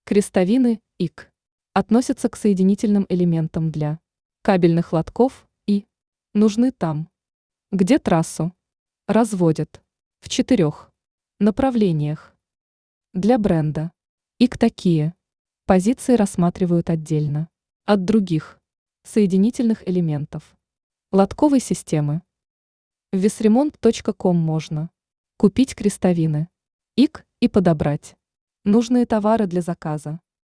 Крестовины ИК относятся к соединительным элементам для кабельных лотков и нужны там, где трассу разводят в 4 направлениях. Для бренда ИК такие позиции рассматривают отдельно от других соединительных элементов лотковой системы. В весремонт.ком можно купить крестовины ИК и подобрать нужные товары для заказа.